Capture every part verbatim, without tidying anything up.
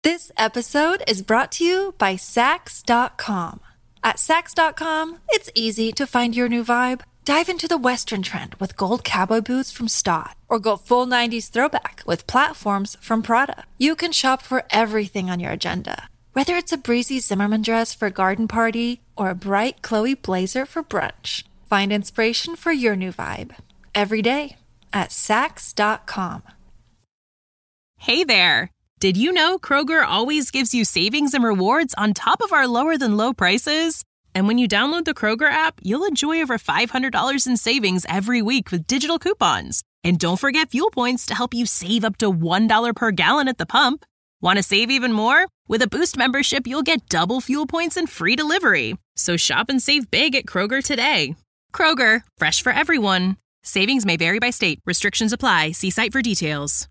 This episode is brought to you by Sax dot com. At Sax dot com, it's easy to find your new vibe. Dive into the Western trend with gold cowboy boots from Stott, or go full nineties throwback with platforms from Prada. You can shop for everything on your agenda, whether it's a breezy Zimmermann dress for a garden party or a bright Chloe blazer for brunch. Find inspiration for your new vibe every day at Sax dot com. Hey there! Did you know Kroger always gives you savings and rewards on top of our lower-than-low prices? And when you download the Kroger app, you'll enjoy over five hundred dollars in savings every week with digital coupons. And don't forget fuel points to help you save up to one dollar per gallon at the pump. Want to save even more? With a Boost membership, you'll get double fuel points and free delivery. So shop and save big at Kroger today. Kroger, fresh for everyone. Savings may vary by state. Restrictions apply. See site for details.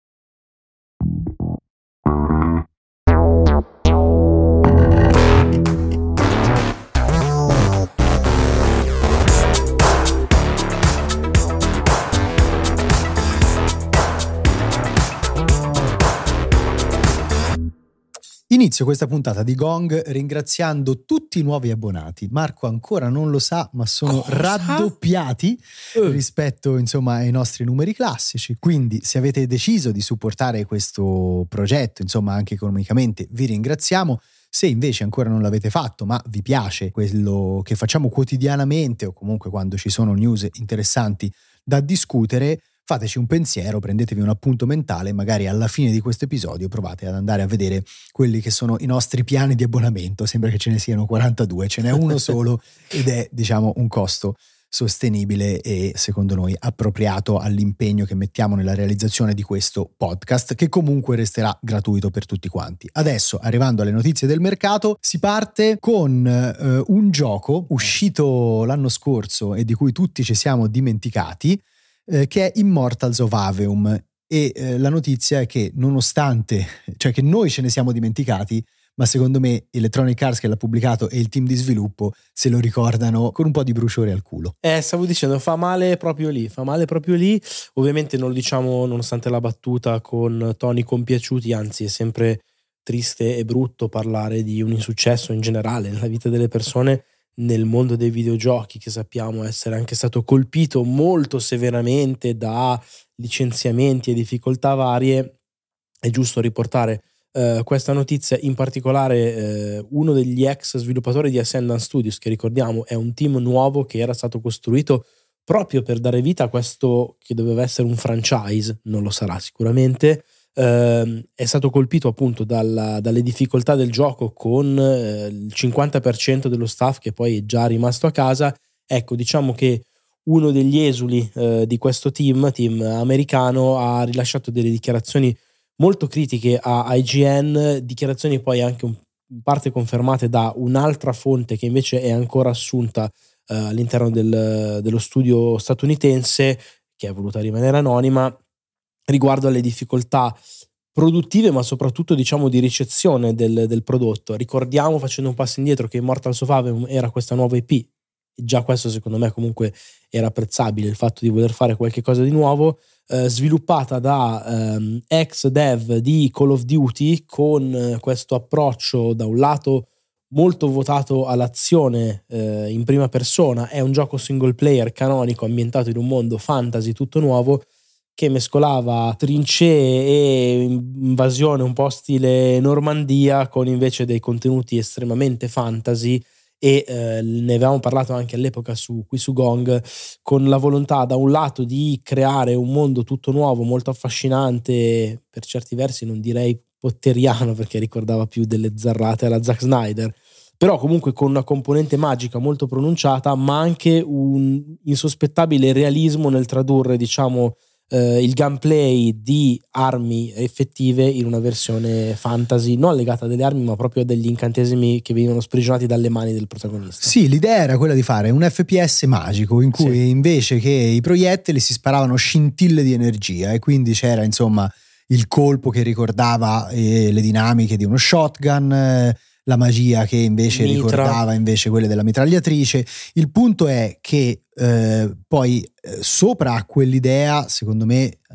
Inizio questa puntata di Gong ringraziando tutti i nuovi abbonati. Marco ancora non lo sa, ma sono Cosa? raddoppiati uh. rispetto insomma ai nostri numeri classici. Quindi se avete deciso di supportare questo progetto, insomma anche economicamente, vi ringraziamo. Se invece ancora non l'avete fatto, ma vi piace quello che facciamo quotidianamente o comunque quando ci sono news interessanti da discutere, fateci un pensiero, prendetevi un appunto mentale, magari alla fine di questo episodio provate ad andare a vedere quelli che sono i nostri piani di abbonamento. Sembra che ce ne siano quarantadue, ce n'è uno solo ed è, diciamo, un costo sostenibile e secondo noi appropriato all'impegno che mettiamo nella realizzazione di questo podcast, che comunque resterà gratuito per tutti quanti. Adesso, arrivando alle notizie del mercato, si parte con eh, un gioco uscito l'anno scorso e di cui tutti ci siamo dimenticati, che è Immortals of Aveum, e eh, la notizia è che nonostante, cioè che noi ce ne siamo dimenticati, ma secondo me Electronic Arts che l'ha pubblicato e il team di sviluppo se lo ricordano con un po' di bruciore al culo. Eh, stavo dicendo, fa male proprio lì, fa male proprio lì. Ovviamente non lo diciamo nonostante la battuta con toni compiaciuti, anzi è sempre triste e brutto parlare di un insuccesso in generale nella vita delle persone nel mondo dei videogiochi, che sappiamo essere anche stato colpito molto severamente da licenziamenti e difficoltà varie. È giusto riportare eh, questa notizia, in particolare eh, uno degli ex sviluppatori di Ascendant Studios, che ricordiamo è un team nuovo che era stato costruito proprio per dare vita a questo che doveva essere un franchise, non lo sarà sicuramente. Uh, è stato colpito appunto dalla, dalle difficoltà del gioco, con uh, il cinquanta per cento dello staff che poi è già rimasto a casa. Ecco, diciamo che uno degli esuli uh, di questo team, team americano, ha rilasciato delle dichiarazioni molto critiche a I G N, dichiarazioni poi anche un, in parte confermate da un'altra fonte che invece è ancora assunta uh, all'interno del, dello studio statunitense, che è voluta rimanere anonima, riguardo alle difficoltà produttive, ma soprattutto diciamo di ricezione del, del prodotto. Ricordiamo, facendo un passo indietro, che Immortals of Aveum era questa nuova I P. Già questo secondo me comunque era apprezzabile, il fatto di voler fare qualche cosa di nuovo, eh, sviluppata da ehm, ex dev di Call of Duty, con eh, questo approccio da un lato molto votato all'azione eh, in prima persona. È un gioco single player canonico ambientato in un mondo fantasy tutto nuovo, che mescolava trincee e invasione un po' stile Normandia con invece dei contenuti estremamente fantasy, e eh, ne avevamo parlato anche all'epoca su, qui su Gong, con la volontà da un lato di creare un mondo tutto nuovo, molto affascinante, per certi versi non direi potteriano perché ricordava più delle zarrate alla Zack Snyder, però comunque con una componente magica molto pronunciata, ma anche un insospettabile realismo nel tradurre, diciamo, Uh, il gameplay di armi effettive in una versione fantasy, non legata a delle armi ma proprio a degli incantesimi che venivano sprigionati dalle mani del protagonista. Sì, l'idea era quella di fare un F P S magico in cui sì, invece che i proiettili si sparavano scintille di energia, e quindi c'era insomma il colpo che ricordava eh, le dinamiche di uno shotgun, eh, la magia che invece Mitra. ricordava invece quelle della mitragliatrice. Il punto è che eh, poi eh, sopra a quell'idea, secondo me,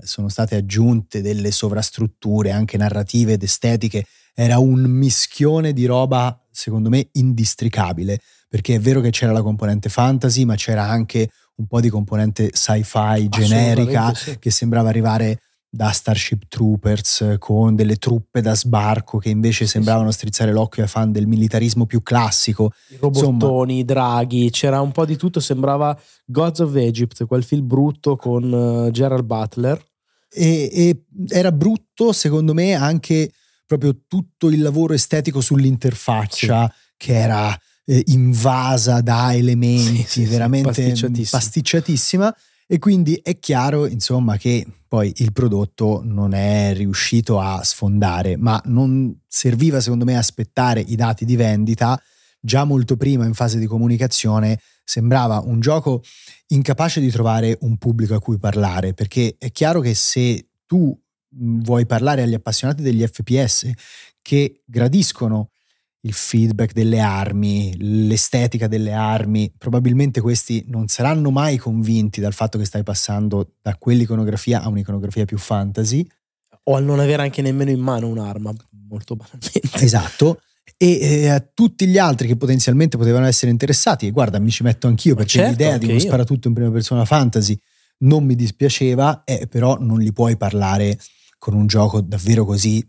sono state aggiunte delle sovrastrutture anche narrative ed estetiche. Era un mischione di roba secondo me indistricabile, perché è vero che c'era la componente fantasy, ma c'era anche un po' di componente sci-fi generica, sì, che sembrava arrivare da Starship Troopers, con delle truppe da sbarco che invece sì, sembravano sì. strizzare l'occhio ai fan del militarismo più classico. I robottoni, i draghi, c'era un po' di tutto, sembrava Gods of Egypt, quel film brutto con uh, Gerald Butler. E, e era brutto secondo me anche proprio tutto il lavoro estetico sull'interfaccia, sì. che era eh, invasa da elementi sì, sì, veramente sì, pasticciatissima. pasticciatissima. E quindi è chiaro, insomma, che poi il prodotto non è riuscito a sfondare, ma non serviva secondo me aspettare i dati di vendita. Già molto prima, in fase di comunicazione, sembrava un gioco incapace di trovare un pubblico a cui parlare, perché è chiaro che se tu vuoi parlare agli appassionati degli F P S che gradiscono il feedback delle armi, l'estetica delle armi, probabilmente questi non saranno mai convinti dal fatto che stai passando da quell'iconografia a un'iconografia più fantasy. O a non avere anche nemmeno in mano un'arma, molto banalmente. Esatto. E eh, a tutti gli altri che potenzialmente potevano essere interessati, e guarda, mi ci metto anch'io, perché certo, l'idea di uno io. sparatutto in prima persona fantasy non mi dispiaceva, eh, però non li puoi parlare con un gioco davvero così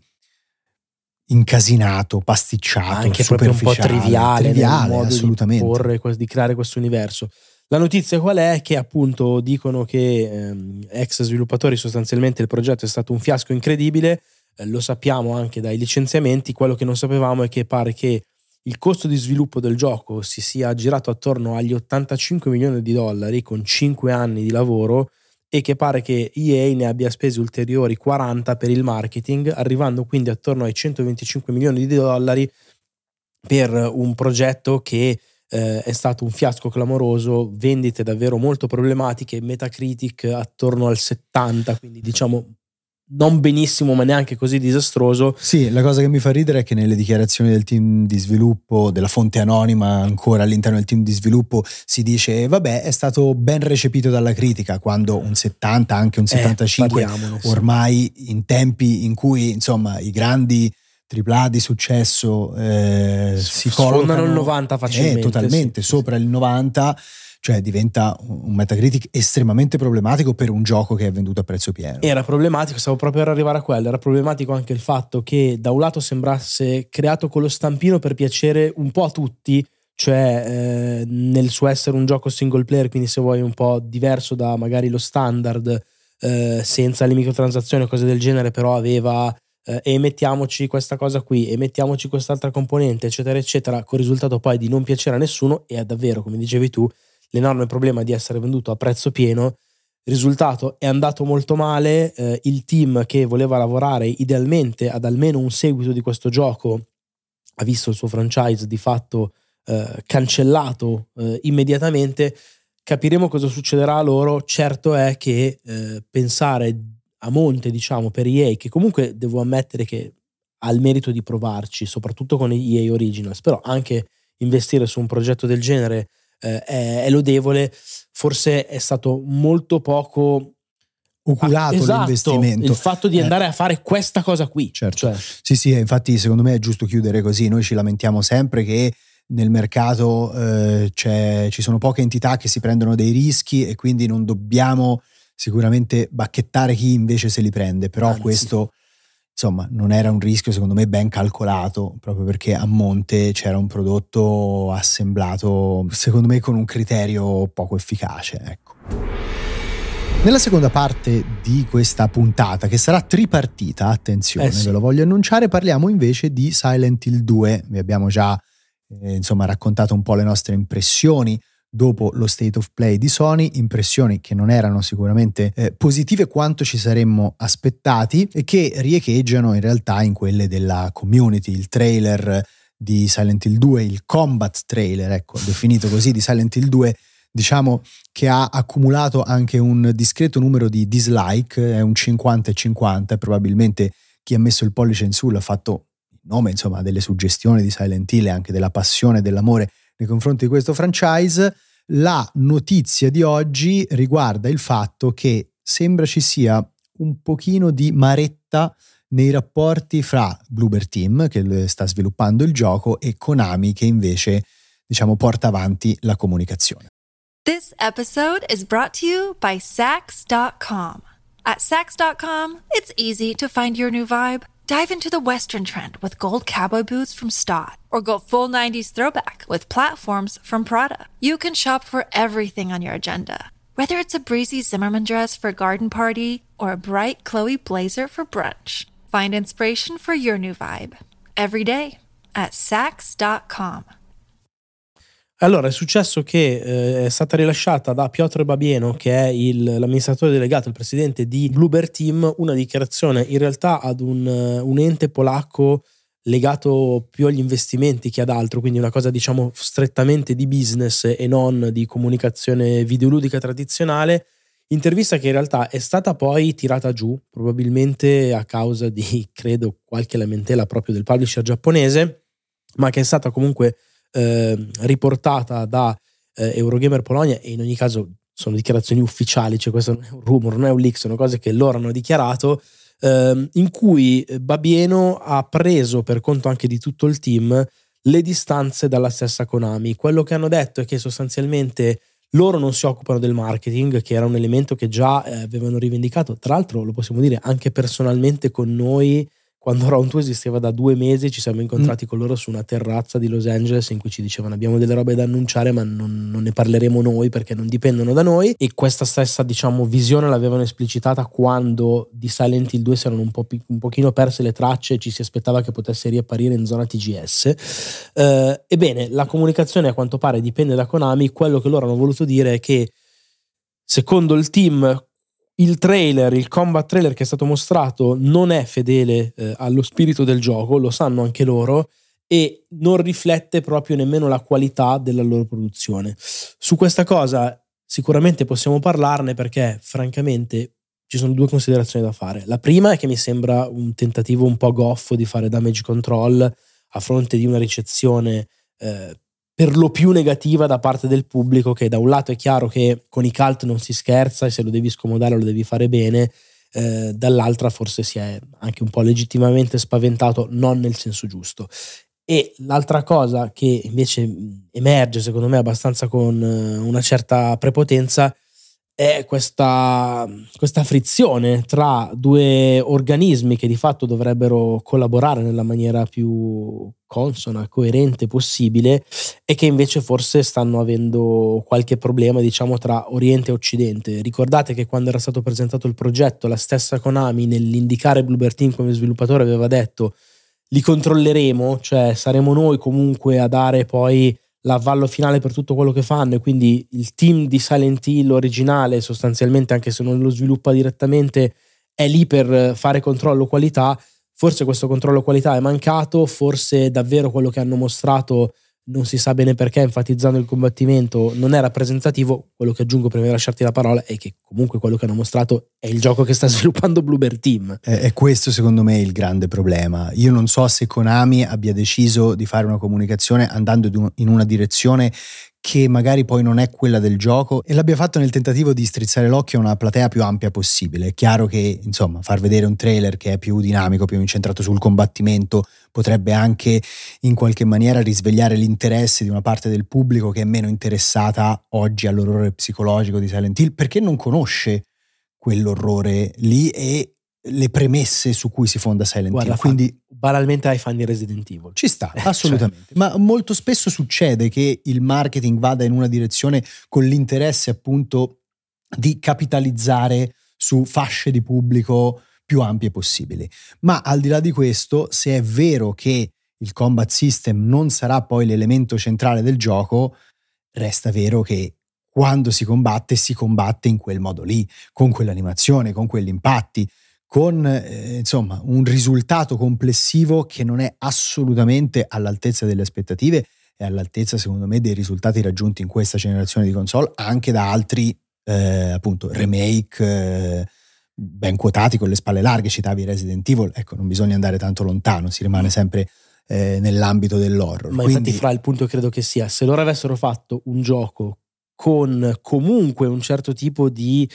incasinato, pasticciato, anche proprio un po' triviale, triviale nel modo assolutamente. Di, porre, di creare questo universo. La notizia qual è? Che appunto dicono che ehm, ex sviluppatori, sostanzialmente il progetto è stato un fiasco incredibile, eh, lo sappiamo anche dai licenziamenti. Quello che non sapevamo è che pare che il costo di sviluppo del gioco si sia girato attorno agli ottantacinque milioni di dollari con cinque anni di lavoro, e che pare che E A ne abbia spesi ulteriori quaranta per il marketing, arrivando quindi attorno ai centoventicinque milioni di dollari per un progetto che eh, è stato un fiasco clamoroso, vendite davvero molto problematiche, Metacritic attorno al settanta, quindi diciamo non benissimo ma neanche così disastroso. Sì, la cosa che mi fa ridere è che nelle dichiarazioni del team di sviluppo, della fonte anonima ancora all'interno del team di sviluppo, si dice vabbè, è stato ben recepito dalla critica, quando un settanta, anche un settantacinque eh, ormai in tempi in cui insomma i grandi tripla di successo eh, si collocano il novanta facilmente, eh, totalmente sì, sopra sì. il novanta, cioè diventa un Metacritic estremamente problematico per un gioco che è venduto a prezzo pieno. Era problematico, stavo proprio per arrivare a quello, era problematico anche il fatto che da un lato sembrasse creato con lo stampino per piacere un po' a tutti, cioè eh, nel suo essere un gioco single player, quindi se vuoi un po' diverso da magari lo standard, eh, senza le microtransazioni o cose del genere, però aveva eh, e mettiamoci questa cosa qui e mettiamoci quest'altra componente, eccetera eccetera, con il risultato poi di non piacere a nessuno. E è davvero, come dicevi tu, l'enorme problema di essere venduto a prezzo pieno. Il risultato è andato molto male, eh, il team che voleva lavorare idealmente ad almeno un seguito di questo gioco ha visto il suo franchise di fatto eh, cancellato eh, immediatamente. Capiremo cosa succederà a loro. Certo è che eh, pensare a monte, diciamo, per E A, che comunque devo ammettere che ha il merito di provarci, soprattutto con E A Originals, però anche investire su un progetto del genere eh, è, è lodevole. Forse è stato molto poco oculato, esatto, l'investimento, il fatto di andare eh. a fare questa cosa qui. Certo. Cioè. Sì, sì, infatti secondo me è giusto chiudere così. Noi ci lamentiamo sempre che nel mercato eh, c'è, ci sono poche entità che si prendono dei rischi, e quindi non dobbiamo sicuramente bacchettare chi invece se li prende, però Anzi. questo insomma non era un rischio secondo me ben calcolato, proprio perché a monte c'era un prodotto assemblato secondo me con un criterio poco efficace, ecco. Nella seconda parte di questa puntata, che sarà tripartita, attenzione, eh sì. ve lo voglio annunciare, parliamo invece di Silent Hill due. Vi abbiamo già eh, insomma raccontato un po' le nostre impressioni dopo lo State of Play di Sony, impressioni che non erano sicuramente eh, positive quanto ci saremmo aspettati, e che riecheggiano in realtà in quelle della community. Il trailer di Silent Hill due, il combat trailer, ecco, definito così, di Silent Hill due, diciamo che ha accumulato anche un discreto numero di dislike, è un cinquanta e cinquanta, probabilmente chi ha messo il pollice in su l'ha fatto in nome insomma delle suggestioni di Silent Hill e anche della passione e dell'amore nei confronti di questo franchise. La notizia di oggi riguarda il fatto che sembra ci sia un pochino di maretta nei rapporti fra Bloober Team, che sta sviluppando il gioco, e Konami, che invece, diciamo, porta avanti la comunicazione. This episode is brought to you by Sax dot com. At Sax dot com, it's easy to find your new vibe. Dive into the Western trend with gold cowboy boots from Stott, or go full nineties throwback with platforms from Prada. You can shop for everything on your agenda, whether it's a breezy Zimmermann dress for a garden party or a bright Chloe blazer for brunch. Find inspiration for your new vibe every day at Sax dot com. Allora, è successo che eh, è stata rilasciata da Piotr Babieno, che è il, l'amministratore delegato, il presidente di Bloober Team, una dichiarazione in realtà ad un, un ente polacco legato più agli investimenti che ad altro, quindi una cosa diciamo strettamente di business e non di comunicazione videoludica tradizionale. Intervista che in realtà è stata poi tirata giù, probabilmente a causa di, credo, qualche lamentela proprio del publisher giapponese, ma che è stata comunque Eh, riportata da eh, Eurogamer Polonia, e in ogni caso sono dichiarazioni ufficiali, cioè questo non è un rumor, non è un leak, sono cose che loro hanno dichiarato, eh, in cui Babieno ha preso per conto anche di tutto il team le distanze dalla stessa Konami. Quello che hanno detto è che sostanzialmente loro non si occupano del marketing, che era un elemento che già eh, avevano rivendicato, tra l'altro lo possiamo dire anche personalmente con noi. Quando Round due esisteva da due mesi, ci siamo incontrati mm. con loro su una terrazza di Los Angeles in cui ci dicevano: abbiamo delle robe da annunciare, ma non, non ne parleremo noi perché non dipendono da noi. E questa stessa, diciamo, visione l'avevano esplicitata quando di Silent Hill due si erano un, po', un pochino perse le tracce e ci si aspettava che potesse riapparire in zona T G S. Eh, ebbene, la comunicazione a quanto pare dipende da Konami. Quello che loro hanno voluto dire è che, secondo il team, il trailer, il combat trailer che è stato mostrato non è fedele eh, allo spirito del gioco, lo sanno anche loro, e non riflette proprio nemmeno la qualità della loro produzione. Su questa cosa sicuramente possiamo parlarne, perché francamente ci sono due considerazioni da fare. La prima è che mi sembra un tentativo un po' goffo di fare damage control a fronte di una ricezione eh, per lo più negativa da parte del pubblico, che da un lato è chiaro che con i cult non si scherza e se lo devi scomodare lo devi fare bene, eh, dall'altra forse si è anche un po' legittimamente spaventato, non nel senso giusto. E l'altra cosa che invece emerge secondo me abbastanza con una certa prepotenza è questa, questa frizione tra due organismi che di fatto dovrebbero collaborare nella maniera più consona, coerente possibile, e che invece forse stanno avendo qualche problema, diciamo, tra Oriente e Occidente. Ricordate che quando era stato presentato il progetto, la stessa Konami, nell'indicare Bloober Team come sviluppatore, aveva detto: li controlleremo, cioè saremo noi comunque a dare poi l'avvallo finale per tutto quello che fanno, e quindi il team di Silent Hill originale sostanzialmente, anche se non lo sviluppa direttamente, è lì per fare controllo qualità. Forse questo controllo qualità è mancato, forse davvero quello che hanno mostrato, non si sa bene perché, enfatizzando il combattimento, non è rappresentativo. Quello che aggiungo prima di lasciarti la parola è che comunque quello che hanno mostrato è il gioco che sta sviluppando Bloober Team. È questo secondo me il grande problema. Io non so se Konami abbia deciso di fare una comunicazione andando in una direzione che magari poi non è quella del gioco, e l'abbia fatto nel tentativo di strizzare l'occhio a una platea più ampia possibile. È chiaro che, insomma, far vedere un trailer che è più dinamico, più incentrato sul combattimento, potrebbe anche in qualche maniera risvegliare l'interesse di una parte del pubblico che è meno interessata oggi all'orrore psicologico di Silent Hill, perché non conosce quell'orrore lì e le premesse su cui si fonda Silent Guarda, Hill. Quindi banalmente ai fan di Resident Evil ci sta, assolutamente. Cioè. Ma molto spesso succede che il marketing vada in una direzione con l'interesse appunto di capitalizzare su fasce di pubblico più ampie possibili. Ma al di là di questo, se è vero che il combat system non sarà poi l'elemento centrale del gioco, resta vero che quando si combatte, si combatte in quel modo lì, con quell'animazione, con quegli impatti, con eh, insomma un risultato complessivo che non è assolutamente all'altezza delle aspettative e all'altezza, secondo me, dei risultati raggiunti in questa generazione di console, anche da altri eh, appunto remake eh, ben quotati con le spalle larghe. Citavi Resident Evil, ecco, non bisogna andare tanto lontano, si rimane sempre eh, nell'ambito dell'horror. Ma Quindi, infatti, fra il punto credo che sia, se loro avessero fatto un gioco con comunque un certo tipo di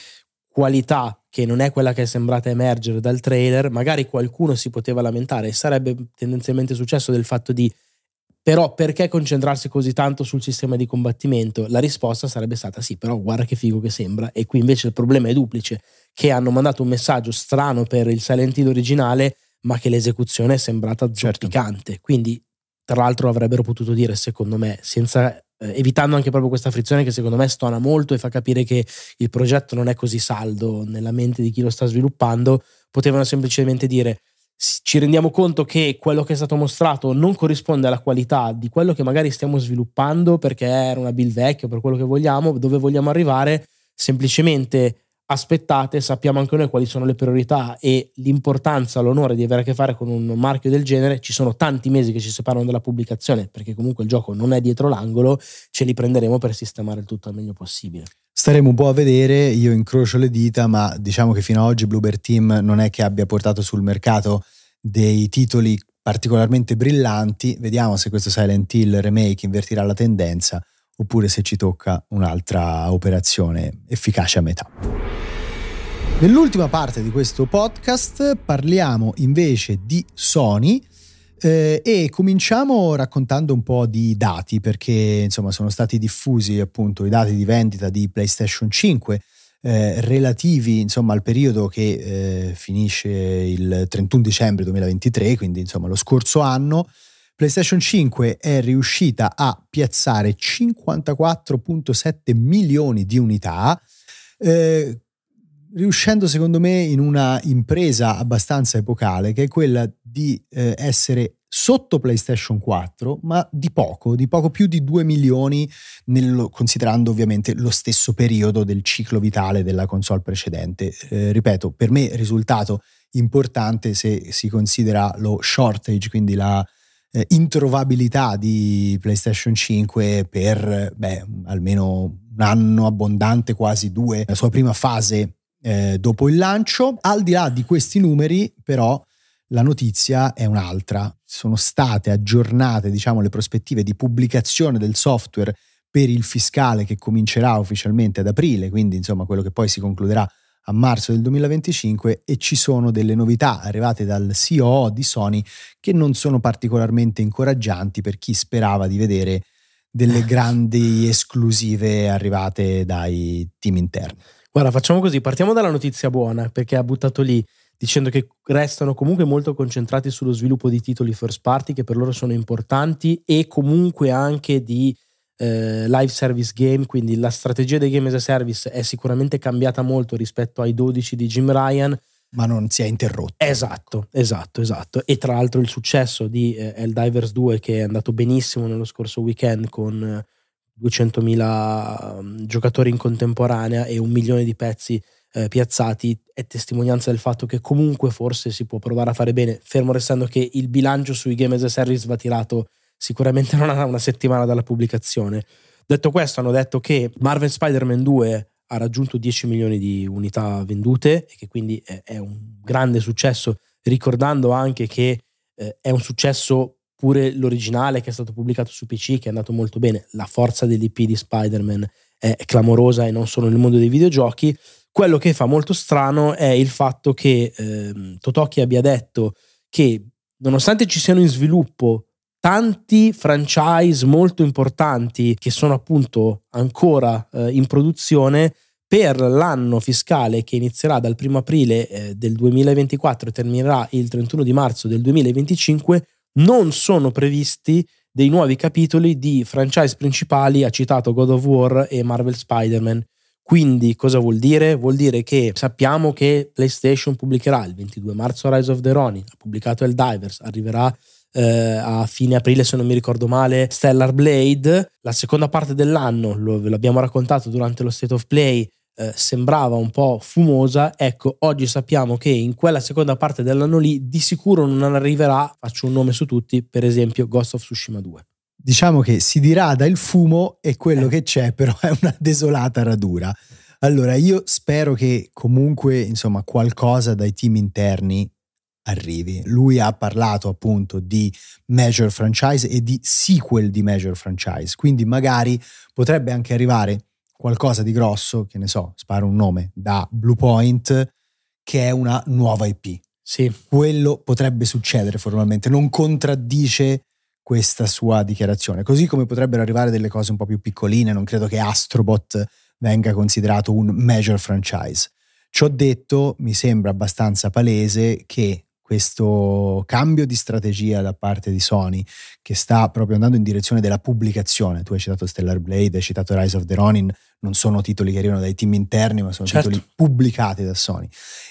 qualità che non è quella che è sembrata emergere dal trailer, magari qualcuno si poteva lamentare e sarebbe tendenzialmente successo del fatto di però perché concentrarsi così tanto sul sistema di combattimento? La risposta sarebbe stata sì, però guarda che figo che sembra. E qui invece il problema è duplice, che hanno mandato un messaggio strano per il Silent Hill originale, ma che l'esecuzione è sembrata zoppicante. Certo. Quindi tra l'altro avrebbero potuto dire, secondo me, senza eh, evitando anche proprio questa frizione che secondo me stona molto e fa capire che il progetto non è così saldo nella mente di chi lo sta sviluppando, potevano semplicemente dire ci rendiamo conto che quello che è stato mostrato non corrisponde alla qualità di quello che magari stiamo sviluppando perché era una build vecchia, per quello che vogliamo, dove vogliamo arrivare, semplicemente aspettate, sappiamo anche noi quali sono le priorità e l'importanza, l'onore di avere a che fare con un marchio del genere. Ci sono tanti mesi che ci separano dalla pubblicazione perché comunque il gioco non è dietro l'angolo, ce li prenderemo per sistemare il tutto al meglio possibile. Staremo un po' a vedere, io incrocio le dita, ma diciamo che fino ad oggi Bloober Team non è che abbia portato sul mercato dei titoli particolarmente brillanti. Vediamo se questo Silent Hill remake invertirà la tendenza oppure se ci tocca un'altra operazione efficace a metà. Nell'ultima parte di questo podcast parliamo invece di Sony eh, e cominciamo raccontando un po' di dati, perché insomma sono stati diffusi appunto i dati di vendita di PlayStation cinque eh, relativi insomma al periodo che eh, finisce il trentuno dicembre duemilaventitré, quindi insomma lo scorso anno. PlayStation cinque è riuscita a piazzare cinquantaquattro virgola sette milioni di unità, eh, riuscendo secondo me in una impresa abbastanza epocale, che è quella di eh, essere sotto PlayStation quattro, ma di poco, di poco più di due milioni, nel, considerando ovviamente lo stesso periodo del ciclo vitale della console precedente. Eh, ripeto, per me risultato importante se si considera lo shortage, quindi la eh, introvabilità di PlayStation cinque per beh, almeno un anno abbondante, quasi due, la sua prima fase Eh, dopo il lancio. Al di là di questi numeri, però, la notizia è un'altra. Sono state aggiornate, diciamo, le prospettive di pubblicazione del software per il fiscale che comincerà ufficialmente ad aprile, quindi insomma quello che poi si concluderà a marzo del duemilaventicinque, e ci sono delle novità arrivate dal C O O di Sony che non sono particolarmente incoraggianti per chi sperava di vedere delle grandi esclusive arrivate dai team interni. Guarda, facciamo così, partiamo dalla notizia buona, perché ha buttato lì dicendo che restano comunque molto concentrati sullo sviluppo di titoli first party che per loro sono importanti, e comunque anche di eh, live service game, quindi la strategia dei game as a service è sicuramente cambiata molto rispetto ai dodici di Jim Ryan, ma non si è interrotto. Esatto, esatto, esatto. E tra l'altro il successo di eh, Helldivers due, che è andato benissimo nello scorso weekend con eh, duecentomila um, giocatori in contemporanea e un milione di pezzi eh, piazzati, è testimonianza del fatto che comunque forse si può provare a fare bene, fermo restando che il bilancio sui game as a service va tirato sicuramente non a una settimana dalla pubblicazione. Detto questo, hanno detto che Marvel Spider-Man due ha raggiunto dieci milioni di unità vendute e che quindi è, è un grande successo, ricordando anche che eh, è un successo pure l'originale che è stato pubblicato su P C, che è andato molto bene. La forza dell'I P di Spider-Man è clamorosa, e non solo nel mondo dei videogiochi. Quello che fa molto strano è il fatto che eh, Totoki abbia detto che nonostante ci siano in sviluppo tanti franchise molto importanti che sono appunto ancora eh, in produzione, per l'anno fiscale che inizierà dal primo aprile eh, del duemilaventiquattro e terminerà il trentuno di marzo del duemilaventicinque, non sono previsti dei nuovi capitoli di franchise principali. Ha citato God of War e Marvel Spider-Man. Quindi cosa vuol dire? Vuol dire che sappiamo che PlayStation pubblicherà il ventidue marzo Rise of the Ronin, ha pubblicato Helldivers, arriverà eh, a fine aprile, se non mi ricordo male, Stellar Blade. La seconda parte dell'anno, lo, ve l'abbiamo raccontato durante lo State of Play, Eh, sembrava un po' fumosa. Ecco, oggi sappiamo che in quella seconda parte dell'anno lì di sicuro non arriverà, faccio un nome su tutti, per esempio Ghost of Tsushima due. Diciamo che si dirada il fumo e quello eh. che c'è però è una desolata radura. Allora io spero che comunque insomma qualcosa dai team interni arrivi. Lui ha parlato appunto di major franchise e di sequel di major franchise, quindi magari potrebbe anche arrivare qualcosa di grosso, che ne so, sparo un nome, da Bluepoint, che è una nuova I P. Sì. Quello potrebbe succedere formalmente, non contraddice questa sua dichiarazione, così come potrebbero arrivare delle cose un po' più piccoline. Non credo che Astrobot venga considerato un major franchise. Ciò detto, mi sembra abbastanza palese che questo cambio di strategia da parte di Sony, che sta proprio andando in direzione della pubblicazione, tu hai citato Stellar Blade, hai citato Rise of the Ronin, non sono titoli che arrivano dai team interni, ma sono certo. titoli pubblicati da Sony,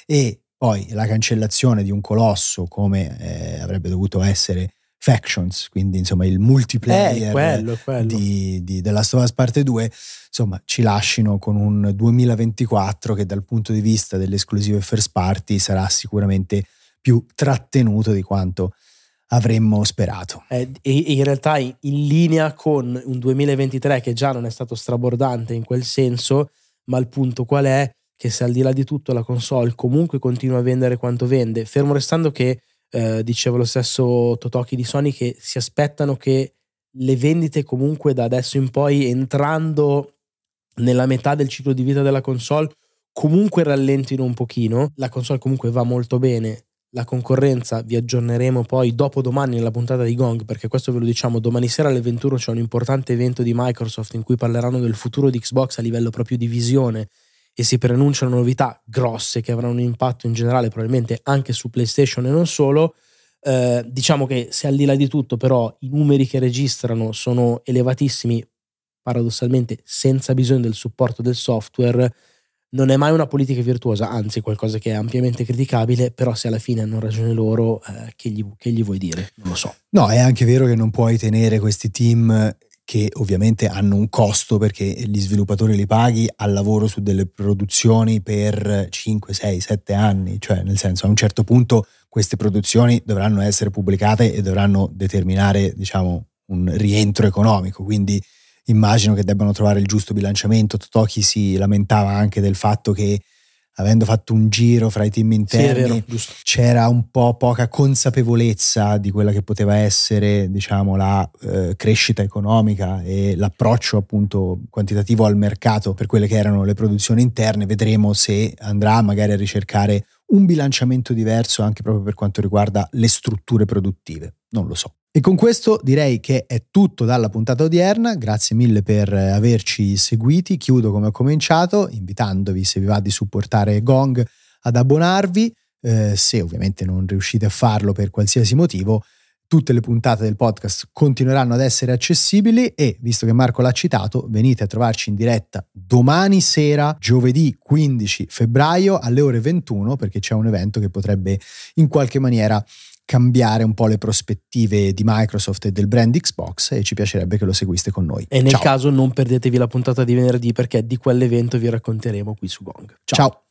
e poi la cancellazione di un colosso come eh, avrebbe dovuto essere Factions, quindi insomma il multiplayer eh, quello, quello. Di, di The Last of Us parte due, insomma ci lascino con un duemilaventiquattro che dal punto di vista delle esclusive first party sarà sicuramente più trattenuto di quanto avremmo sperato. Eh, e, e in realtà in, in linea con un duemilaventitré che già non è stato strabordante in quel senso, ma il punto qual è? Che se al di là di tutto la console comunque continua a vendere quanto vende, fermo restando che eh, diceva lo stesso Totoki di Sony che si aspettano che le vendite comunque da adesso in poi, entrando nella metà del ciclo di vita della console, comunque rallentino un pochino. La console comunque va molto bene. La concorrenza vi aggiorneremo poi dopo domani nella puntata di Gong, perché questo ve lo diciamo, domani sera alle ventuno c'è un importante evento di Microsoft in cui parleranno del futuro di Xbox a livello proprio di visione e si preannunciano novità grosse che avranno un impatto in generale probabilmente anche su PlayStation e non solo. Eh, diciamo che se al di là di tutto però i numeri che registrano sono elevatissimi, paradossalmente senza bisogno del supporto del software, non è mai una politica virtuosa, anzi qualcosa che è ampiamente criticabile, però se alla fine hanno ragione loro, eh, che, gli, che gli vuoi dire? Non lo so. No, è anche vero che non puoi tenere questi team che ovviamente hanno un costo, perché gli sviluppatori li paghi al lavoro su delle produzioni per cinque, sei, sette anni, cioè nel senso a un certo punto queste produzioni dovranno essere pubblicate e dovranno determinare, diciamo, un rientro economico, quindi immagino che debbano trovare il giusto bilanciamento. Totoki si lamentava anche del fatto che, avendo fatto un giro fra i team interni, sì, c'era un po' poca consapevolezza di quella che poteva essere, diciamo, la eh, crescita economica e l'approccio appunto quantitativo al mercato per quelle che erano le produzioni interne. Vedremo se andrà magari a ricercare un bilanciamento diverso anche proprio per quanto riguarda le strutture produttive, non lo so. E con questo direi che è tutto dalla puntata odierna. Grazie mille per averci seguiti. Chiudo come ho cominciato, invitandovi, se vi va di supportare Gong, ad abbonarvi. Eh, se ovviamente non riuscite a farlo per qualsiasi motivo, tutte le puntate del podcast continueranno ad essere accessibili e, visto che Marco l'ha citato, venite a trovarci in diretta domani sera, giovedì quindici febbraio alle ore ventuno, perché c'è un evento che potrebbe in qualche maniera cambiare un po' le prospettive di Microsoft e del brand Xbox, e ci piacerebbe che lo seguiste con noi. E nel Ciao. caso non perdetevi la puntata di venerdì, perché di quell'evento vi racconteremo qui su Gong. Ciao. Ciao.